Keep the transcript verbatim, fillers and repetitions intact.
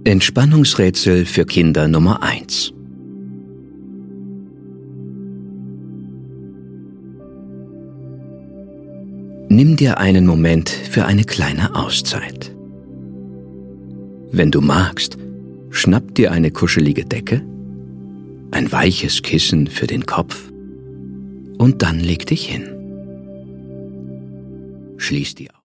Entspannungsrätsel für Kinder Nummer eins. Nimm dir einen Moment für eine kleine Auszeit. Wenn du magst, schnapp dir eine kuschelige Decke, ein weiches Kissen für den Kopf und dann leg dich hin. Schließ die Augen.